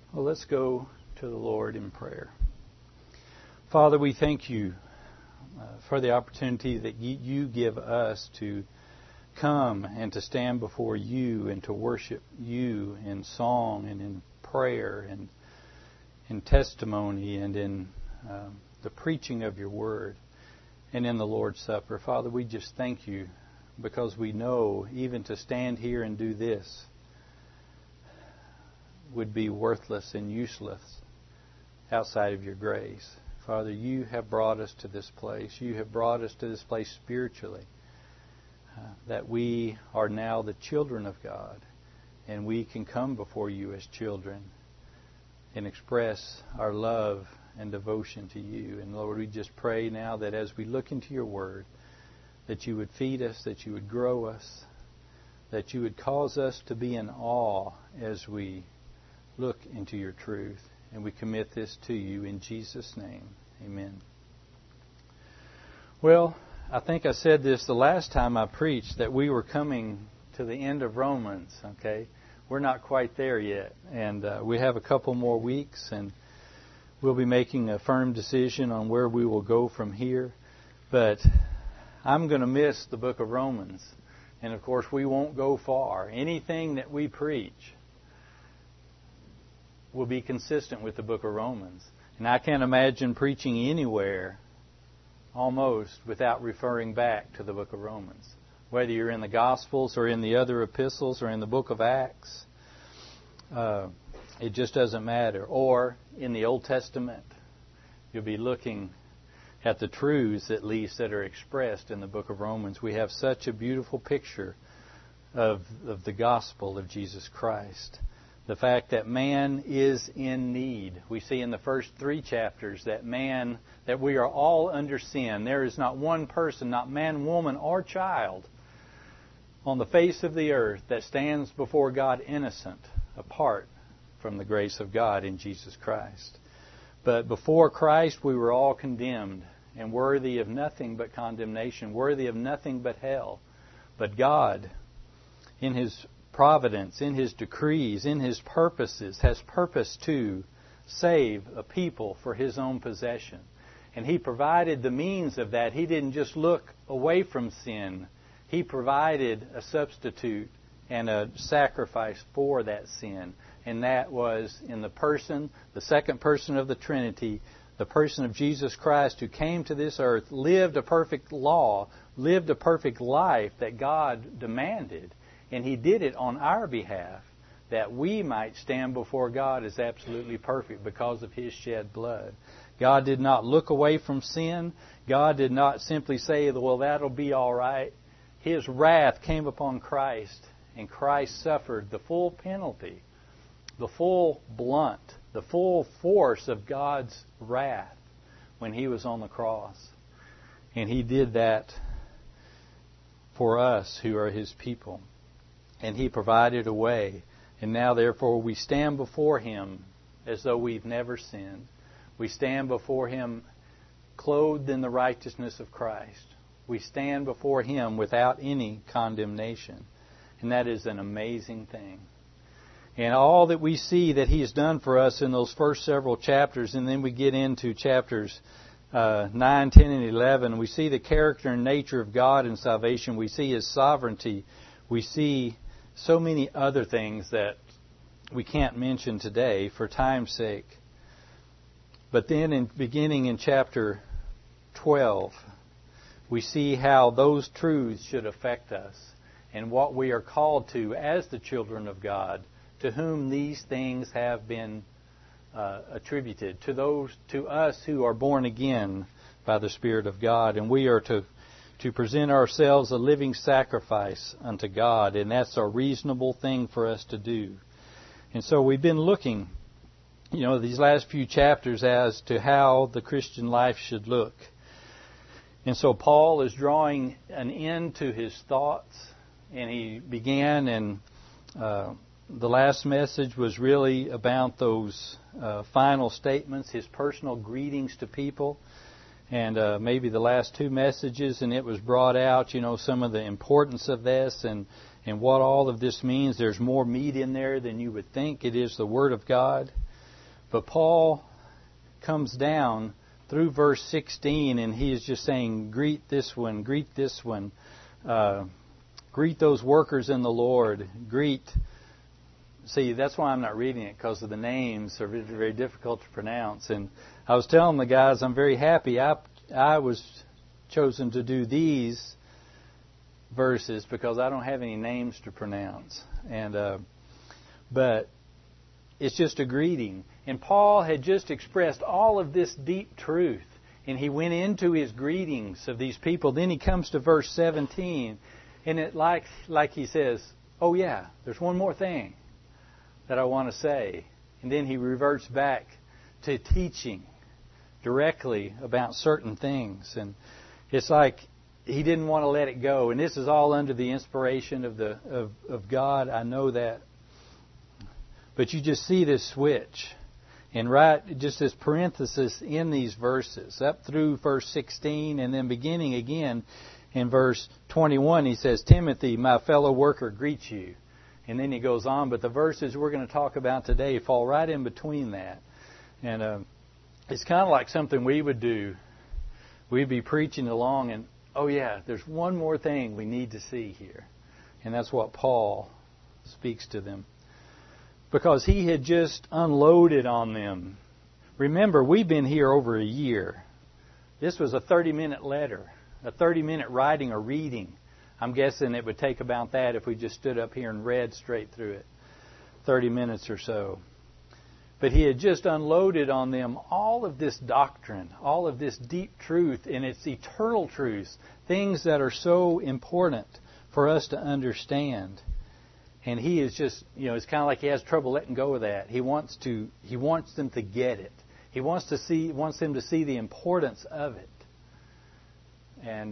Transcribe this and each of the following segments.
Well, let's go to the Lord in prayer. Father, we thank you for the opportunity that you give us to come and to stand before you and to worship you in song and in prayer and in testimony and in the preaching of your word and in the Lord's Supper. Father, we just thank you because we know even to stand here and do this would be worthless and useless outside of your grace. Father, you have brought us to this place. You have brought us to this place spiritually, that we are now the children of God, and we can come before you as children and express our love and devotion to you. And Lord, we just pray now that as we look into your word, that you would feed us, that you would grow us, that you would cause us to be in awe as we look into your truth. And we commit this to you in Jesus' name. Amen. Well, I think I said this the last time I preached, that we were coming to the end of Romans, okay? We're not quite there yet. And we have a couple more weeks, and we'll be making a firm decision on where we will go from here. But I'm going to miss the book of Romans. And, of course, we won't go far. Anything that we preach will be consistent with the book of Romans. And I can't imagine preaching anywhere almost without referring back to the book of Romans. Whether you're in the Gospels or in the other epistles or in the book of Acts, it just doesn't matter. Or in the Old Testament, you'll be looking at the truths, at least, that are expressed in the book of Romans. We have such a beautiful picture of the gospel of Jesus Christ. The fact that man is in need. We see in the first 3 chapters that we are all under sin. There is not one person, not man, woman, or child on the face of the earth that stands before God innocent, apart from the grace of God in Jesus Christ. But before Christ, we were all condemned and worthy of nothing but condemnation, worthy of nothing but hell. But God, in His providence, in His decrees, in His purposes, has purposed to save a people for His own possession. And He provided the means of that. He didn't just look away from sin. He provided a substitute and a sacrifice for that sin. And that was in the person, the second person of the Trinity, the person of Jesus Christ, who came to this earth, lived a perfect law, lived a perfect life that God demanded. And He did it on our behalf, that we might stand before God as absolutely perfect because of His shed blood. God did not look away from sin. God did not simply say, well, that'll be all right. His wrath came upon Christ, and Christ suffered the full penalty, the full blunt, the full force of God's wrath when He was on the cross. And He did that for us who are His people. And He provided a way. And now, therefore, we stand before Him as though we've never sinned. We stand before Him clothed in the righteousness of Christ. We stand before Him without any condemnation. And that is an amazing thing. And all that we see that He has done for us in those first several chapters, and then we get into chapters 9, 10, and 11, we see the character and nature of God in salvation. We see His sovereignty. We see so many other things that we can't mention today for time's sake. But then beginning in chapter 12, we see how those truths should affect us and what we are called to as the children of God, to whom these things have been attributed, to us who are born again by the Spirit of God. And we are to present ourselves a living sacrifice unto God, and that's a reasonable thing for us to do. And so we've been looking, these last few chapters as to how the Christian life should look. And so Paul is drawing an end to his thoughts, and he began, and the last message was really about those final statements, his personal greetings to people. And maybe the last 2 messages, and it was brought out, some of the importance of this and what all of this means. There's more meat in there than you would think. It is the Word of God. But Paul comes down through verse 16, and he is just saying, greet this one, greet this one, greet those workers in the Lord, greet. See, that's why I'm not reading it, because of the names are very, very difficult to pronounce. And I was telling the guys, I'm very happy I was chosen to do these verses because I don't have any names to pronounce. And but it's just a greeting. And Paul had just expressed all of this deep truth, and he went into his greetings of these people. Then he comes to verse 17, and it like he says, oh yeah, there's one more thing that I want to say. And then he reverts back to teaching directly about certain things. And it's like he didn't want to let it go. And this is all under the inspiration of God. I know that. But you just see this switch. And just this parenthesis in these verses, up through verse 16, and then beginning again in verse 21, he says, Timothy, my fellow worker, greets you. And then he goes on, but the verses we're going to talk about today fall right in between that. And it's kind of like something we would do. We'd be preaching along, and, oh yeah, there's one more thing we need to see here. And that's what Paul speaks to them. Because he had just unloaded on them. Remember, we've been here over a year. This was a 30-minute letter, a 30-minute writing or reading. I'm guessing it would take about that if we just stood up here and read straight through it, 30 minutes or so. But he had just unloaded on them all of this doctrine, all of this deep truth, and it's eternal truths, things that are so important for us to understand. And he is just, it's kind of like he has trouble letting go of that. He wants them to get it. He wants them to see the importance of it. And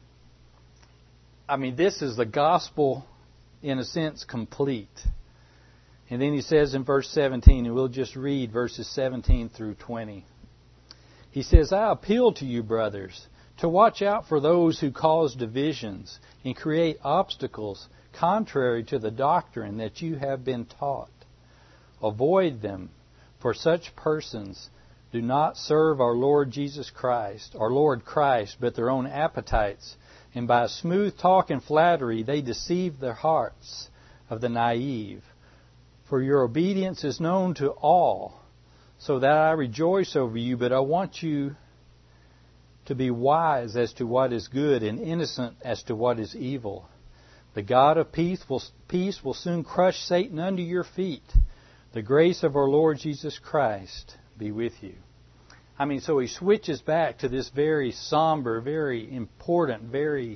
this is the gospel, in a sense, complete. And then he says in verse 17, and we'll just read verses 17 through 20. He says, I appeal to you, brothers, to watch out for those who cause divisions and create obstacles contrary to the doctrine that you have been taught. Avoid them, for such persons do not serve our Lord Jesus Christ, our Lord Christ, but their own appetites. And by smooth talk and flattery they deceive the hearts of the naive. For your obedience is known to all, so that I rejoice over you, but I want you to be wise as to what is good and innocent as to what is evil. The God of peace will soon crush Satan under your feet. The grace of our Lord Jesus Christ be with you. So he switches back to this very somber, very important, very,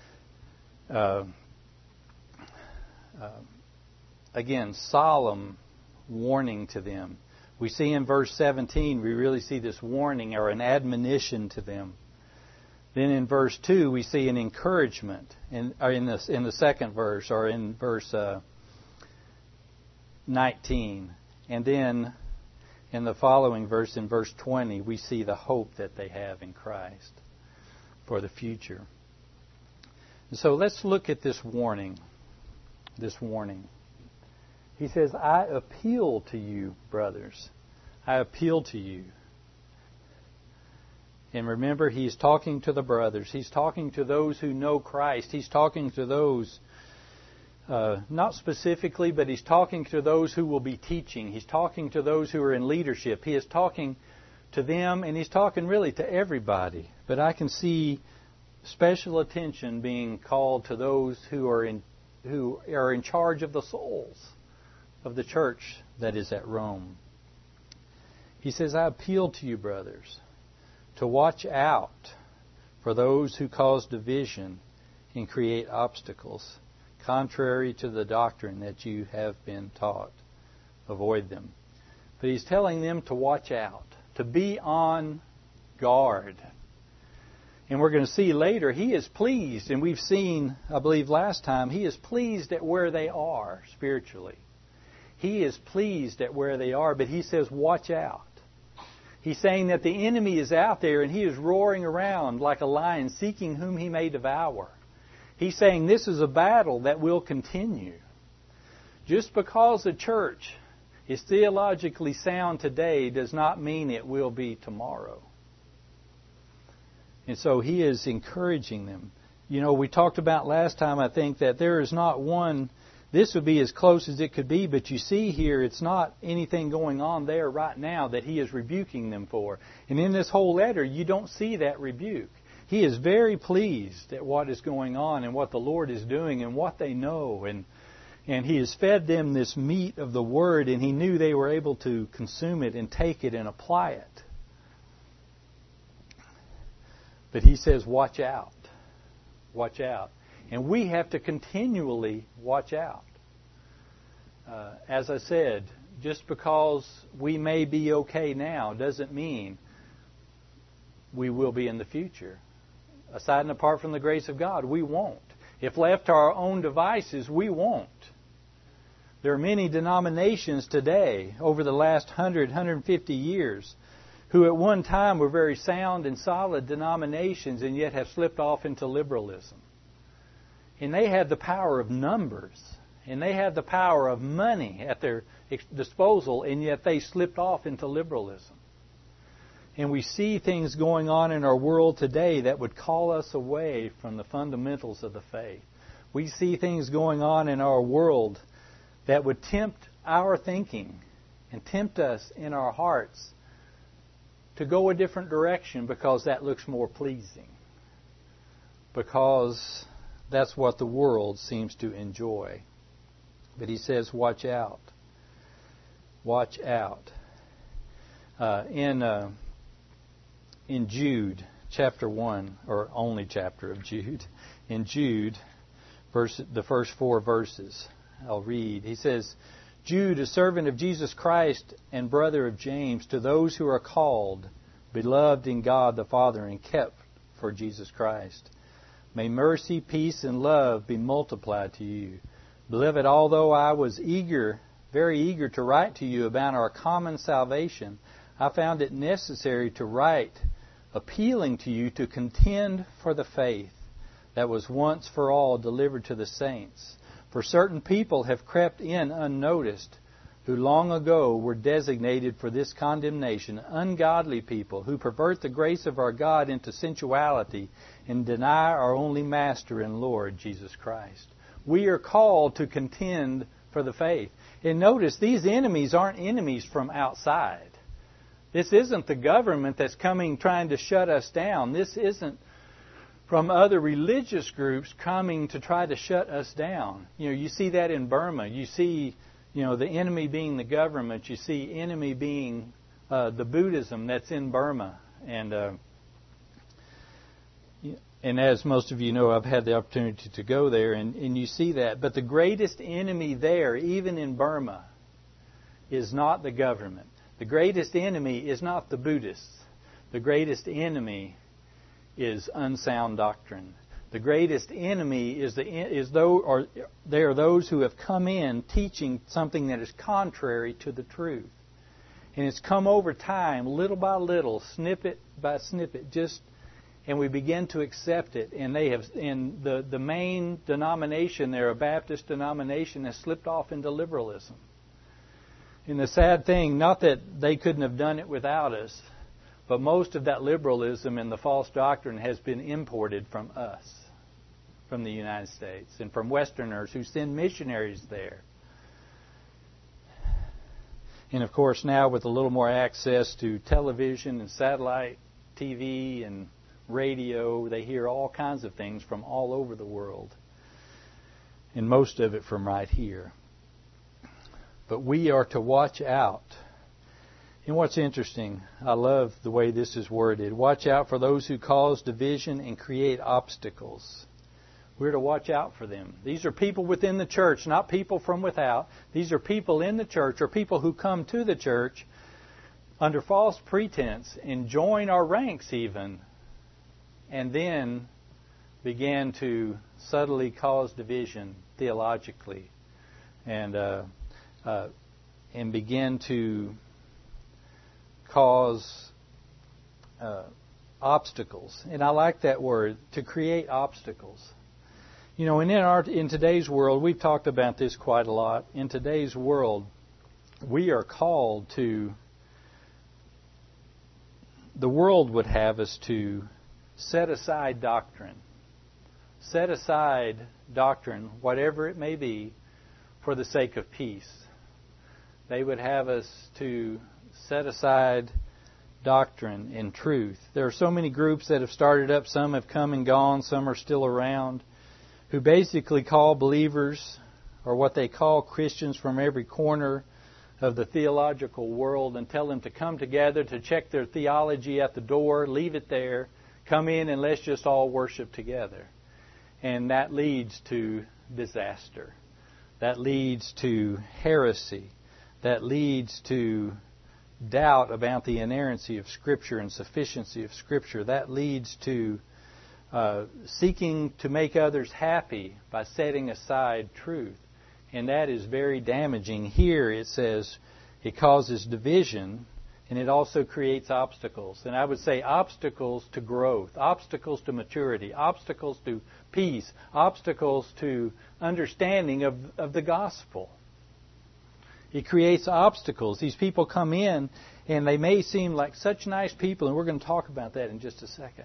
solemn warning to them. We see in verse 17, we really see this warning or an admonition to them. Then in verse 2, we see an encouragement. In the second verse, or in verse 19. And then in the following verse, in verse 20, we see the hope that they have in Christ for the future. And so let's look at this warning. This warning. He says, I appeal to you, brothers. I appeal to you. And remember, he's talking to the brothers. He's talking to those who know Christ. He's talking to those, not specifically, but he's talking to those who will be teaching. He's talking to those who are in leadership. He is talking to them, and he's talking really to everybody. But I can see special attention being called to those who are in charge of the souls of the church that is at Rome. He says, I appeal to you, brothers, to watch out for those who cause division and create obstacles contrary to the doctrine that you have been taught. Avoid them. But he's telling them to watch out, to be on guard. And we're going to see later, he is pleased, and we've seen, I believe last time, he is pleased at where they are spiritually. He is pleased at where they are, but he says, watch out. He's saying that the enemy is out there and he is roaring around like a lion seeking whom he may devour. He's saying this is a battle that will continue. Just because the church is theologically sound today does not mean it will be tomorrow. And so he is encouraging them. You know, we talked about last time, I think, that there is not one, this would be as close as it could be, but you see here, it's not anything going on there right now that he is rebuking them for. And in this whole letter, you don't see that rebuke. He is very pleased at what is going on and what the Lord is doing and what they know. And he has fed them this meat of the Word, and he knew they were able to consume it and take it and apply it. But he says, watch out. Watch out. And we have to continually watch out. As I said, just because we may be okay now doesn't mean we will be in the future. Aside and apart from the grace of God, we won't. If left to our own devices, we won't. There are many denominations today, over the last 100, 150 years, who at one time were very sound and solid denominations and yet have slipped off into liberalism. And they had the power of numbers, and they had the power of money at their disposal, and yet they slipped off into liberalism. And we see things going on in our world today that would call us away from the fundamentals of the faith. We see things going on in our world that would tempt our thinking and tempt us in our hearts to go a different direction because that looks more pleasing. Because that's what the world seems to enjoy. But he says, watch out. Watch out. In Jude, chapter 1, or only chapter of Jude, in Jude, the first 4 verses, I'll read. He says, Jude, a servant of Jesus Christ and brother of James, to those who are called, beloved in God the Father, and kept for Jesus Christ. May mercy, peace, and love be multiplied to you. Beloved, although I was very eager to write to you about our common salvation, I found it necessary to write, appealing to you to contend for the faith that was once for all delivered to the saints. For certain people have crept in unnoticed, who long ago were designated for this condemnation, ungodly people who pervert the grace of our God into sensuality and deny our only Master and Lord, Jesus Christ. We are called to contend for the faith. And notice, these enemies aren't enemies from outside. This isn't the government that's coming trying to shut us down. This isn't from other religious groups coming to try to shut us down. You know, you see that in Burma. You see, the enemy being the government. You see enemy being the Buddhism that's in Burma. And as most of you know, I've had the opportunity to go there, and you see that. But the greatest enemy there, even in Burma, is not the government. The greatest enemy is not the Buddhists. The greatest enemy is unsound doctrine. The greatest enemy they are those who have come in teaching something that is contrary to the truth. And it's come over time, little by little, snippet by snippet, and we begin to accept it. And the main denomination there, a Baptist denomination, has slipped off into liberalism. And the sad thing, not that they couldn't have done it without us, but most of that liberalism and the false doctrine has been imported from us, from the United States, and from Westerners who send missionaries there. And of course now with a little more access to television and satellite TV and radio, they hear all kinds of things from all over the world. And most of it from right here. But we are to watch out. And what's interesting, I love the way this is worded. Watch out for those who cause division and create obstacles. We're to watch out for them. These are people within the church, not people from without. These are people in the church, or people who come to the church under false pretense and join our ranks even, and then begin to subtly cause division theologically and begin to cause obstacles. And I like that word, to create obstacles. And in today's world, we've talked about this quite a lot. In today's world, we are called to, the world would have us to set aside doctrine. Set aside doctrine, whatever it may be, for the sake of peace. They would have us to set aside doctrine and truth. There are so many groups that have started up, some have come and gone, some are still around, who basically call believers, or what they call Christians, from every corner of the theological world and tell them to come together to check their theology at the door, leave it there, come in and let's just all worship together. And that leads to disaster. That leads to heresy. That leads to doubt about the inerrancy of Scripture and sufficiency of Scripture. That leads to seeking to make others happy by setting aside truth. And that is very damaging. Here it says it causes division, and it also creates obstacles. And I would say obstacles to growth, obstacles to maturity, obstacles to peace, obstacles to understanding of the gospel. It creates obstacles. These people come in, and they may seem like such nice people, and we're going to talk about that in just a second.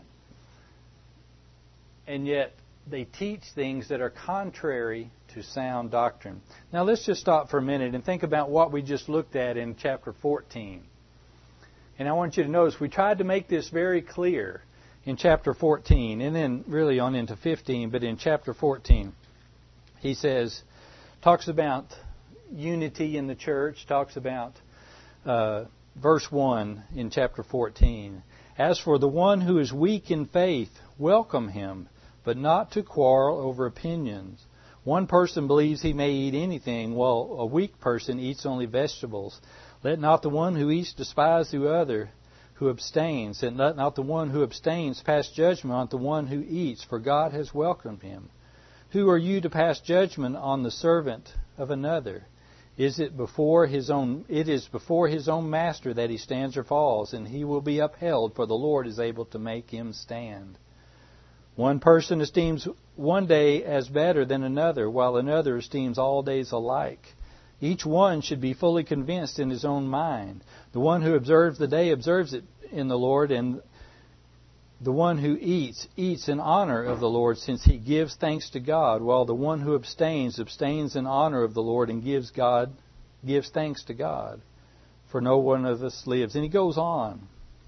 And yet, they teach things that are contrary to sound doctrine. Now, let's just stop for a minute and think about what we just looked at in chapter 14. And I want you to notice, we tried to make this very clear in chapter 14, and then really on into 15, but in chapter 14, he says, talks about unity in the church, talks about verse 1 in chapter 14. As for the one who is weak in faith, welcome him, but not to quarrel over opinions. One person believes he may eat anything, while a weak person eats only vegetables. Let not the one who eats despise the other who abstains, and let not the one who abstains pass judgment on the one who eats, for God has welcomed him. Who are you to pass judgment on the servant of another? It is before his own master that he stands or falls, and he will be upheld, for the Lord is able to make him stand. One person esteems one day as better than another, while another esteems all days alike. Each one should be fully convinced in his own mind. The one who observes the day observes it in the Lord, and the one who eats in honor of the Lord, since he gives thanks to God, while the one who abstains in honor of the Lord and gives thanks to God. For no one of us lives. And he goes on.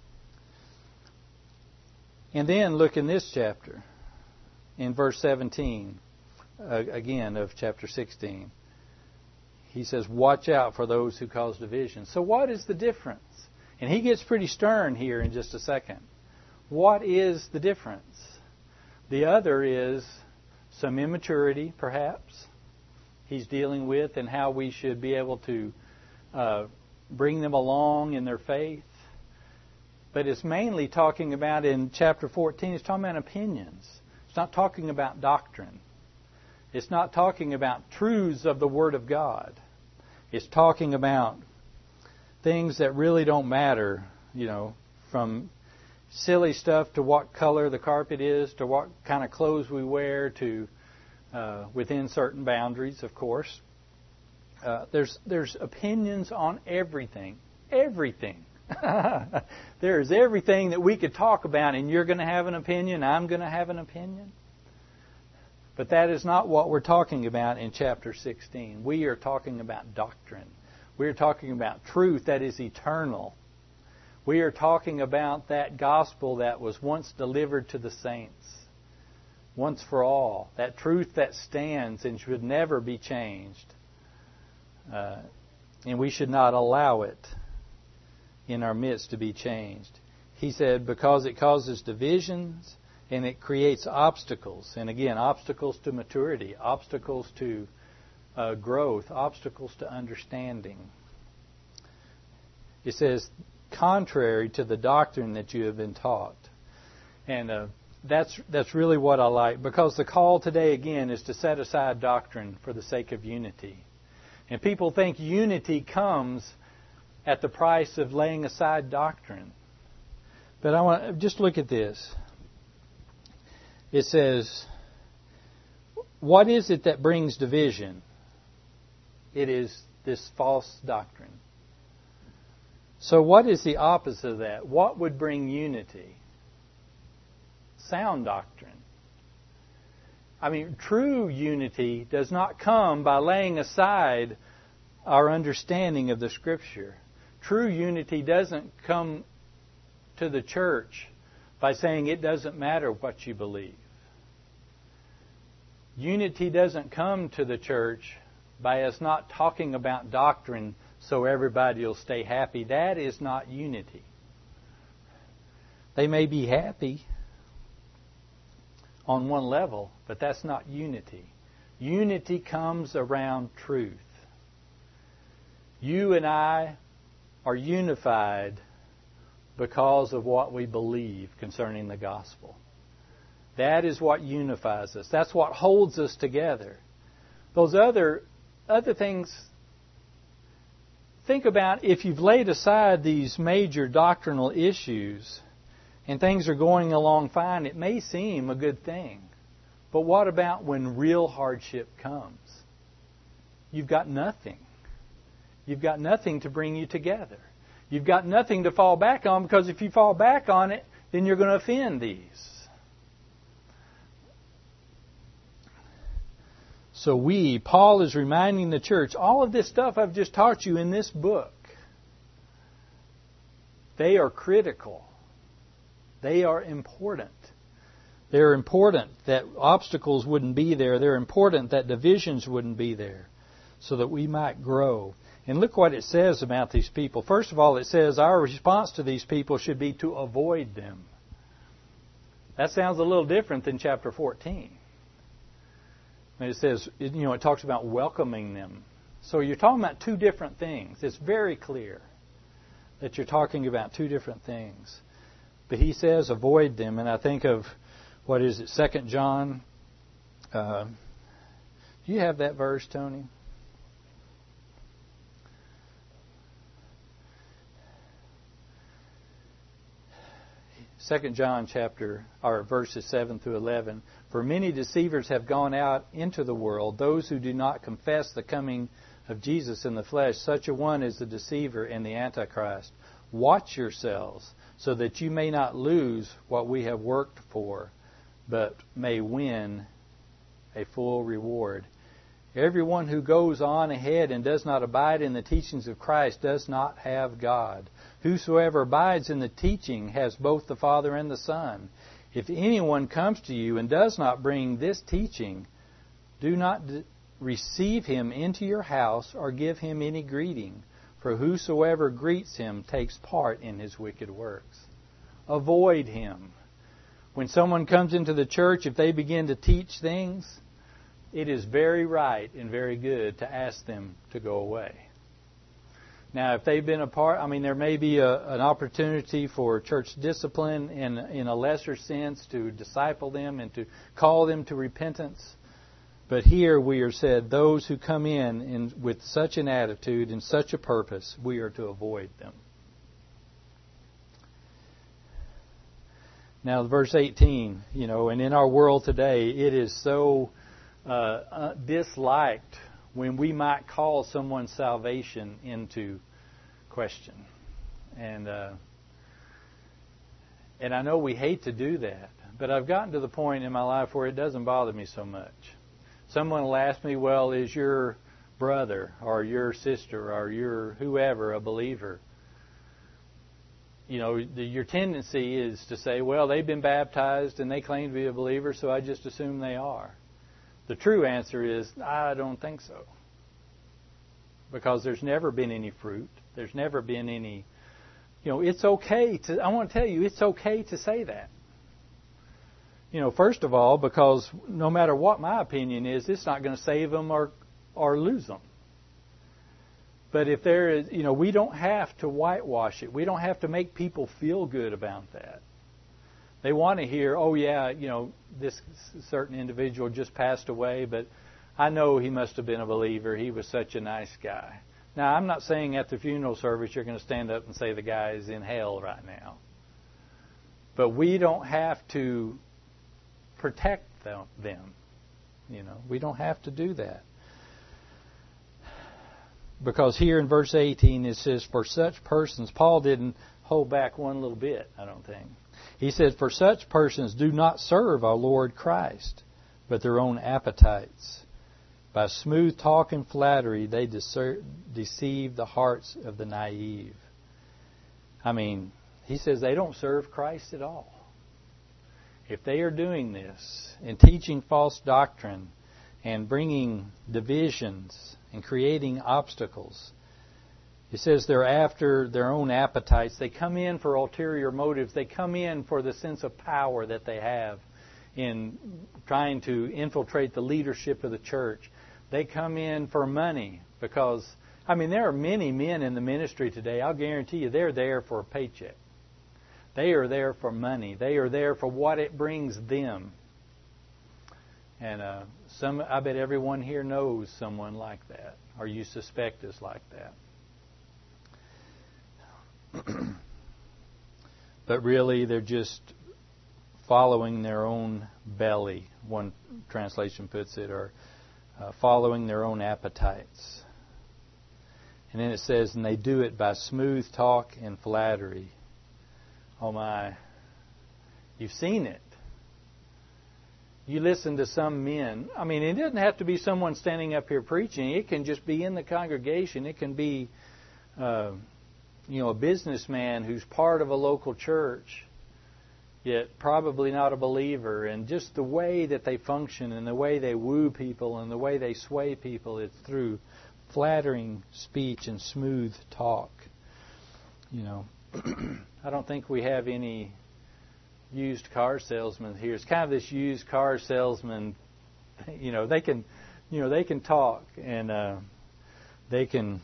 And then look in this chapter, in verse 17, again of chapter 16. He says, watch out for those who cause division. So what is the difference? And he gets pretty stern here in just a second. What is the difference? The other is some immaturity, perhaps, he's dealing with, and how we should be able to bring them along in their faith. But it's mainly talking about, in chapter 14, it's talking about opinions. It's not talking about doctrine. It's not talking about truths of the Word of God. It's talking about things that really don't matter, from silly stuff to what color the carpet is, to what kind of clothes we wear, to within certain boundaries, of course. There's opinions on everything. Everything. There's everything that we could talk about, and you're going to have an opinion, I'm going to have an opinion. But that is not what we're talking about in chapter 16. We are talking about doctrine. We are talking about truth that is eternal. We are talking about that gospel that was once delivered to the saints, once for all. That truth that stands and should never be changed. And we should not allow it in our midst to be changed. He said, because it causes divisions and it creates obstacles. And again, obstacles to maturity, obstacles to growth, obstacles to understanding. It says, contrary to the doctrine that you have been taught. And that's really what I like, because the call today, again, is to set aside doctrine for the sake of unity. And people think unity comes at the price of laying aside doctrine. But I want to just look at this. It says, what is it that brings division? It is this false doctrine. So what is the opposite of that? What would bring unity? Sound doctrine. I mean, true unity does not come by laying aside our understanding of the Scripture. True unity doesn't come to the church by saying it doesn't matter what you believe. Unity doesn't come to the church by us not talking about doctrine so everybody will stay happy. That is not unity. They may be happy on one level, but that's not unity. Unity comes around truth. You and I are unified because of what we believe concerning the gospel. That is what unifies us. That's what holds us together. Those other things, think about if you've laid aside these major doctrinal issues and things are going along fine, it may seem a good thing. But what about when real hardship comes? You've got nothing. You've got nothing to bring you together. You've got nothing to fall back on, because if you fall back on it, then you're going to offend these. So Paul is reminding the church, all of this stuff I've just taught you in this book, they are critical. They are important. They're important that obstacles wouldn't be there. They're important that divisions wouldn't be there, so that we might grow. And look what it says about these people. First of all, it says our response to these people should be to avoid them. That sounds a little different than chapter 14. And it says, it talks about welcoming them. So you're talking about two different things. It's very clear that you're talking about two different things. But he says avoid them. And I think of, 2 John. Do you have that verse, Tony? 2 John verses 7 through 11. For many deceivers have gone out into the world, those who do not confess the coming of Jesus in the flesh. Such a one is the deceiver and the Antichrist. Watch yourselves, so that you may not lose what we have worked for, but may win a full reward. Everyone who goes on ahead and does not abide in the teachings of Christ does not have God. Whosoever abides in the teaching has both the Father and the Son. If anyone comes to you and does not bring this teaching, do not receive him into your house or give him any greeting, for whosoever greets him takes part in his wicked works. Avoid him. When someone comes into the church, if they begin to teach things, it is very right and very good to ask them to go away. Now, if they've been there may be an opportunity for church discipline in a lesser sense to disciple them and to call them to repentance. But here we are said, those who come in with such an attitude and such a purpose, we are to avoid them. Now, verse 18, and in our world today, it is so disliked when we might call someone's salvation into question. And I know we hate to do that, but I've gotten to the point in my life where it doesn't bother me so much. Someone will ask me, well, is your brother or your sister or your whoever a believer? Your tendency is to say, well, they've been baptized and they claim to be a believer, so I just assume they are. The true answer is, I don't think so. Because there's never been any fruit. There's never been any... it's okay to... I want to tell you, it's okay to say that. First of all, because no matter what my opinion is, it's not going to save them or lose them. But if there is... we don't have to whitewash it. We don't have to make people feel good about that. They want to hear, oh yeah, this certain individual just passed away, but I know he must have been a believer. He was such a nice guy. Now, I'm not saying at the funeral service you're going to stand up and say the guy is in hell right now. But we don't have to protect them. We don't have to do that. Because here in verse 18 it says, for such persons, Paul didn't hold back one little bit, I don't think. He said, for such persons do not serve our Lord Christ, but their own appetites. By smooth talk and flattery, they deceive the hearts of the naive. I mean, he says they don't serve Christ at all. If they are doing this and teaching false doctrine and bringing divisions and creating obstacles, it says they're after their own appetites. They come in for ulterior motives. They come in for the sense of power that they have in trying to infiltrate the leadership of the church. They come in for money because, I mean, there are many men in the ministry today, I'll guarantee you, they're there for a paycheck. They are there for money. They are there for what it brings them. And I bet everyone here knows someone like that, or you suspect is like that. But really, they're just following their own belly, one translation puts it, or following their own appetites. And then it says, and they do it by smooth talk and flattery. Oh my, you've seen it. You listen to some men. I mean, it doesn't have to be someone standing up here preaching. It can just be in the congregation. It can be, a businessman who's part of a local church, yet probably not a believer. And just the way that they function and the way they woo people and the way they sway people, it's through flattering speech and smooth talk. I don't think we have any used car salesmen here. It's kind of this used car salesman. They can talk and they can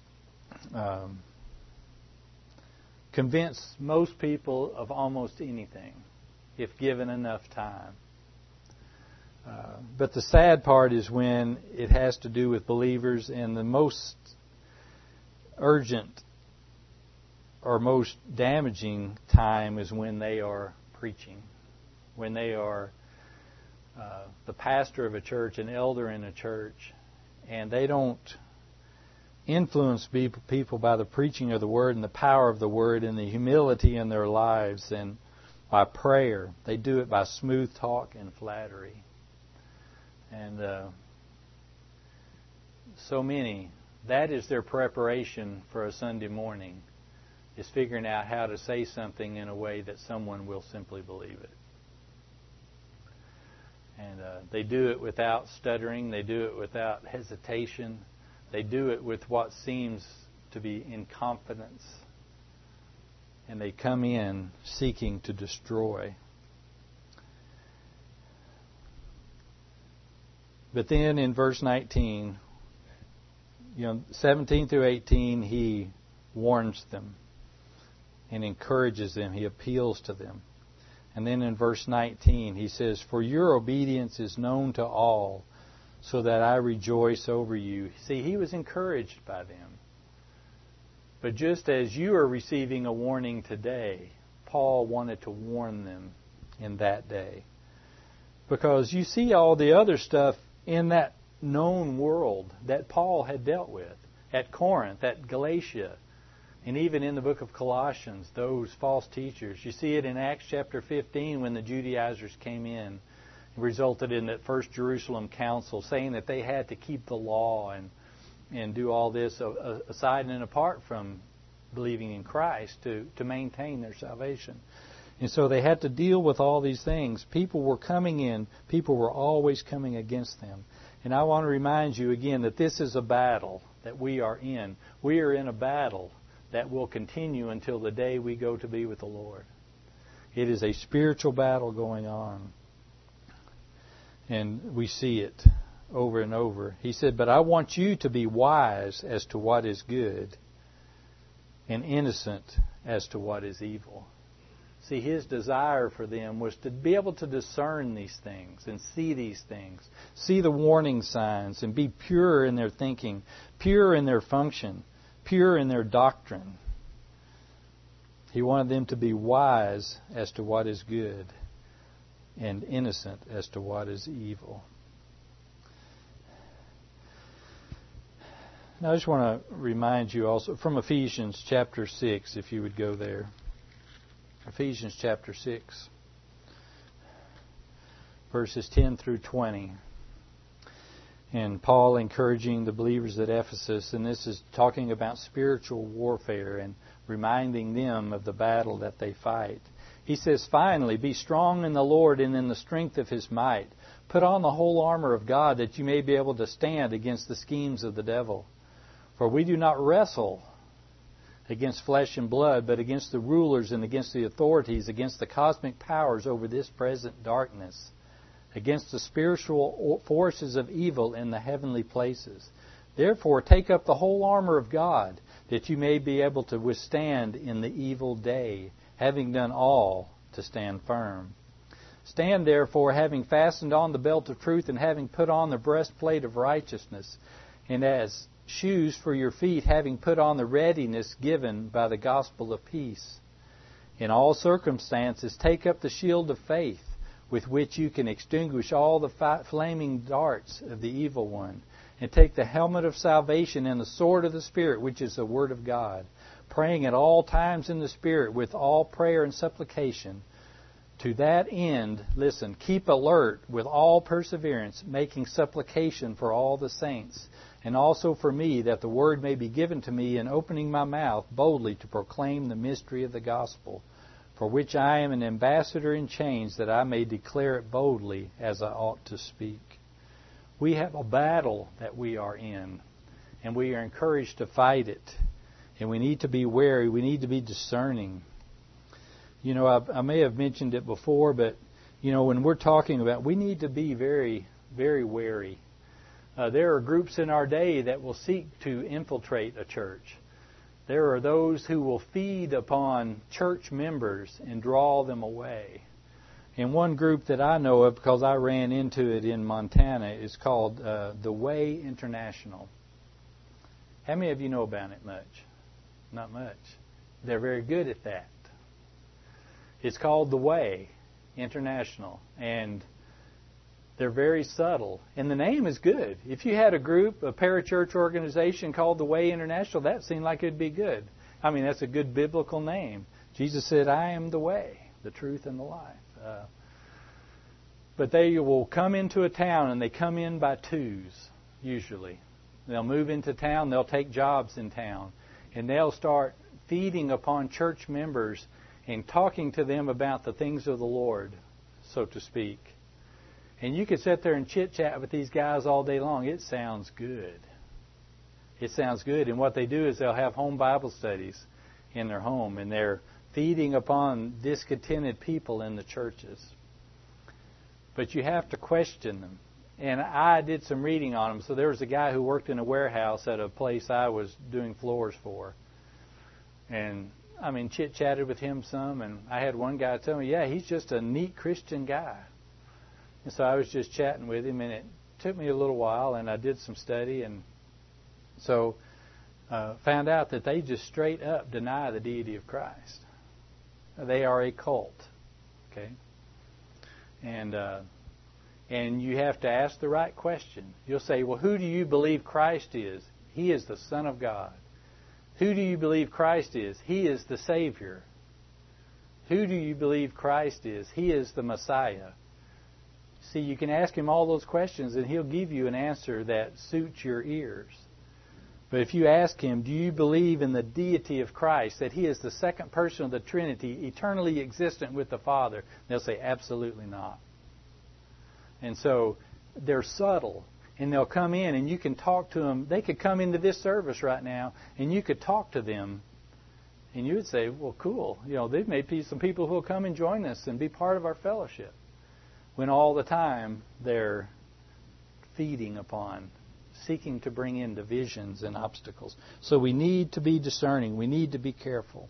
convince most people of almost anything if given enough time. But the sad part is when it has to do with believers, and the most urgent or most damaging time is when they are preaching, when they are the pastor of a church, an elder in a church, and they don't influence people by the preaching of the Word and the power of the Word and the humility in their lives and by prayer. They do it by smooth talk and flattery. And so many, that is their preparation for a Sunday morning, is figuring out how to say something in a way that someone will simply believe it. And they do it without stuttering. They do it without hesitation. They do it with what seems to be in confidence. And they come in seeking to destroy. But then in verse 19, 17 through 18, he warns them and encourages them. He appeals to them. And then in verse 19, he says, for your obedience is known to all, so that I rejoice over you. See, he was encouraged by them. But just as you are receiving a warning today, Paul wanted to warn them in that day. Because you see all the other stuff in that known world that Paul had dealt with at Corinth, at Galatia, and even in the book of Colossians, those false teachers. You see it in Acts chapter 15 when the Judaizers came in. It resulted in that First Jerusalem Council saying that they had to keep the law and do all this aside and apart from believing in Christ to maintain their salvation. And so they had to deal with all these things. People were coming in. People were always coming against them. And I want to remind you again that this is a battle that we are in. We are in a battle that will continue until the day we go to be with the Lord. It is a spiritual battle going on. And we see it over and over. He said, but I want you to be wise as to what is good and innocent as to what is evil. See, his desire for them was to be able to discern these things and see these things, see the warning signs, and be pure in their thinking, pure in their function, pure in their doctrine. He wanted them to be wise as to what is good and innocent as to what is evil. I just want to remind you also from Ephesians chapter 6, if you would go there. Ephesians chapter 6, verses 10 through 20. And Paul encouraging the believers at Ephesus, and this is talking about spiritual warfare and reminding them of the battle that they fight. He says, "Finally, be strong in the Lord and in the strength of His might. Put on the whole armor of God that you may be able to stand against the schemes of the devil. For we do not wrestle against flesh and blood, but against the rulers and against the authorities, against the cosmic powers over this present darkness, against the spiritual forces of evil in the heavenly places. Therefore, take up the whole armor of God, that you may be able to withstand in the evil day, having done all to stand firm. Stand therefore, having fastened on the belt of truth, and having put on the breastplate of righteousness, and as shoes for your feet, having put on the readiness given by the gospel of peace. In all circumstances, take up the shield of faith, with which you can extinguish all the flaming darts of the evil one, and take the helmet of salvation and the sword of the Spirit, which is the Word of God, praying at all times in the Spirit with all prayer and supplication. To that end, listen, keep alert with all perseverance, making supplication for all the saints, and also for me, that the word may be given to me in opening my mouth boldly to proclaim the mystery of the gospel, for which I am an ambassador in chains, that I may declare it boldly as I ought to speak." We have a battle that we are in, and we are encouraged to fight it. And we need to be wary. We need to be discerning. You know, I may have mentioned it before, but, you know, when we're talking about, we need to be very, very wary. There are groups in our day that will seek to infiltrate a church. There are those who will feed upon church members and draw them away. And one group that I know of, because I ran into it in Montana, is called The Way International. How many of you know about it much? Not much. They're very good at that. It's called The Way International, and they're very subtle. And the name is good. If you had a group, a parachurch organization called The Way International, that seemed like it'd be good. I mean, that's a good biblical name. Jesus said, "I am the way, the truth, and the life." But they will come into a town, and they come in by twos, usually. They'll move into town, they'll take jobs in town, and they'll start feeding upon church members and talking to them about the things of the Lord, so to speak. And you could sit there and chit-chat with these guys all day long. It sounds good. It sounds good. And what they do is they'll have home Bible studies in their home, and they're feeding upon discontented people in the churches. But you have to question them. And I did some reading on them. So there was a guy who worked in a warehouse at a place I was doing floors for. And, I mean, chit-chatted with him some. And I had one guy tell me, yeah, he's just a neat Christian guy. And so I was just chatting with him. And it took me a little while. And I did some study. And so found out that they just straight up deny the deity of Christ. They are a cult. Okay? And you have to ask the right question. You'll say, well, who do you believe Christ is? He is the Son of God. Who do you believe Christ is? He is the Savior. Who do you believe Christ is? He is the Messiah. See, you can ask him all those questions, and he'll give you an answer that suits your ears. But if you ask him, do you believe in the deity of Christ, that he is the second person of the Trinity, eternally existent with the Father? They'll say, absolutely not. And so they're subtle, and they'll come in, and you can talk to them. They could come into this service right now, and you could talk to them, and you would say, well, cool. You know, there may be some people who will come and join us and be part of our fellowship, when all the time they're feeding upon, seeking to bring in divisions and obstacles. So we need to be discerning. We need to be careful.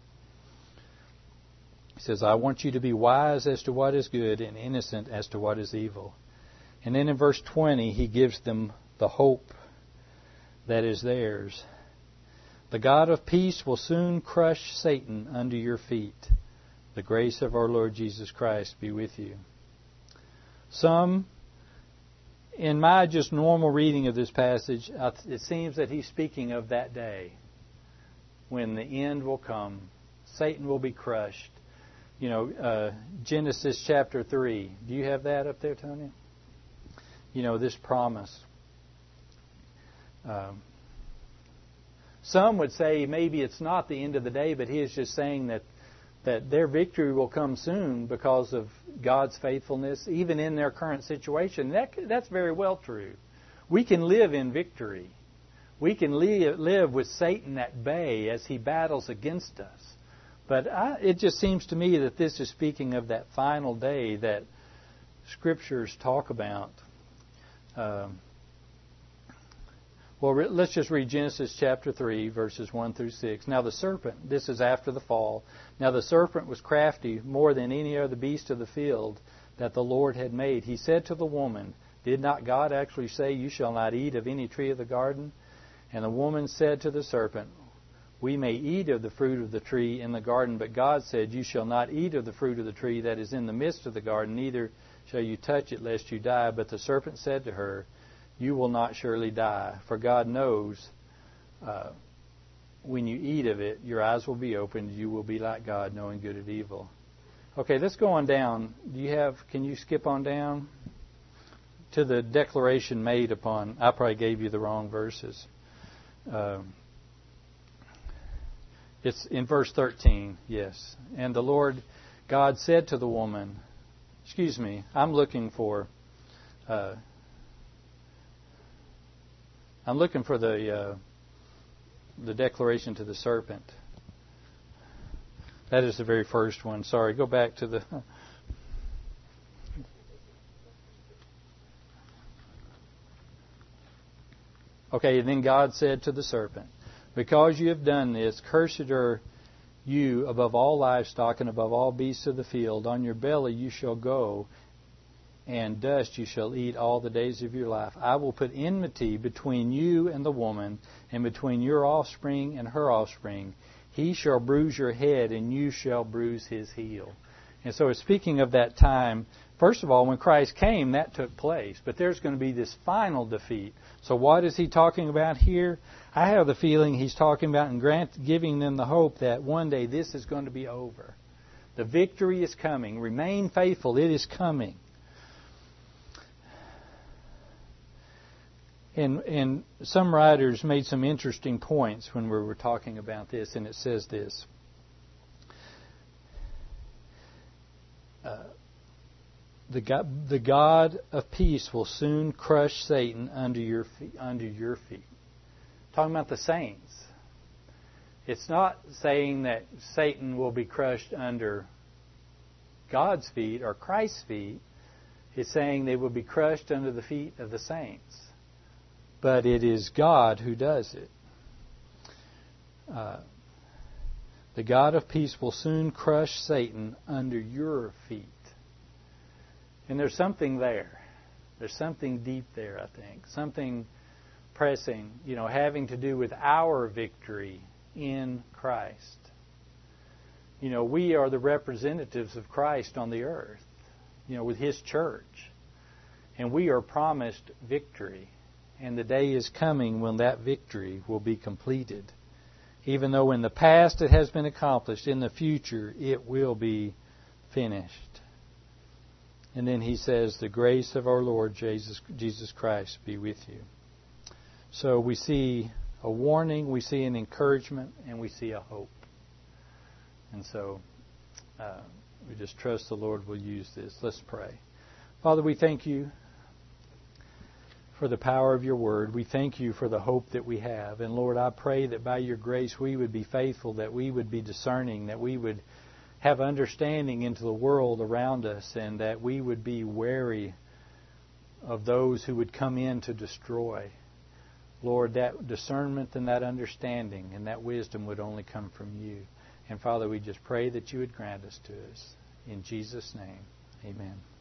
He says, I want you to be wise as to what is good and innocent as to what is evil. And then in verse 20, he gives them the hope that is theirs. The God of peace will soon crush Satan under your feet. The grace of our Lord Jesus Christ be with you. Some in my just normal reading of this passage, it seems that he's speaking of that day when the end will come. Satan will be crushed. Genesis chapter 3. Do you have that up there, Tony? This promise. Some would say maybe it's not the end of the day, but he is just saying that their victory will come soon because of God's faithfulness, even in their current situation. That's very well true. We can live in victory. We can live with Satan at bay as he battles against us. But it just seems to me that this is speaking of that final day that Scriptures talk about. Let's just read Genesis chapter 3, verses 1 through 6. Now the serpent, this is after the fall, now the serpent was crafty more than any other beast of the field that the Lord had made. He said to the woman, did not God actually say, you shall not eat of any tree of the garden? And the woman said to the serpent, we may eat of the fruit of the tree in the garden, but God said, you shall not eat of the fruit of the tree that is in the midst of the garden, neither shall you touch it, lest you die. But the serpent said to her, you will not surely die, for God knows when you eat of it, your eyes will be opened, you will be like God, knowing good and evil. Okay, let's go on down. Can you skip on down to the declaration made upon, I probably gave you the wrong verses. It's in verse 13, yes. And the Lord God said to the woman, I'm looking for the declaration to the serpent. That is the very first one. Sorry, go back to the... Okay, and then God said to the serpent, because you have done this, cursed are you above all livestock and above all beasts of the field. On your belly you shall go, and dust you shall eat all the days of your life. I will put enmity between you and the woman, and between your offspring and her offspring. He shall bruise your head, and you shall bruise his heel. And so it's speaking of that time. First of all, when Christ came, that took place. But there's going to be this final defeat. So what is he talking about here? I have the feeling he's talking about and giving them the hope that one day this is going to be over. The victory is coming. Remain faithful. It is coming. And some writers made some interesting points when we were talking about this, and it says this. The God of peace will soon crush Satan under your feet. Talking about the saints. It's not saying that Satan will be crushed under God's feet or Christ's feet. It's saying they will be crushed under the feet of the saints. But it is God who does it. The God of peace will soon crush Satan under your feet. And there's something there. There's something deep there, I think. Something pressing, having to do with our victory in Christ. We are the representatives of Christ on the earth, with His church. And we are promised victory. And the day is coming when that victory will be completed. Even though in the past it has been accomplished, in the future it will be finished. And then he says, the grace of our Lord Jesus Christ be with you. So we see a warning, we see an encouragement, and we see a hope. And so we just trust the Lord will use this. Let's pray. Father, we thank you for the power of your word. We thank you for the hope that we have. And Lord, I pray that by your grace we would be faithful, that we would be discerning, that we would have understanding into the world around us, and that we would be wary of those who would come in to destroy. Lord, that discernment and that understanding and that wisdom would only come from you. And Father, we just pray that you would grant us to us. In Jesus' name, amen.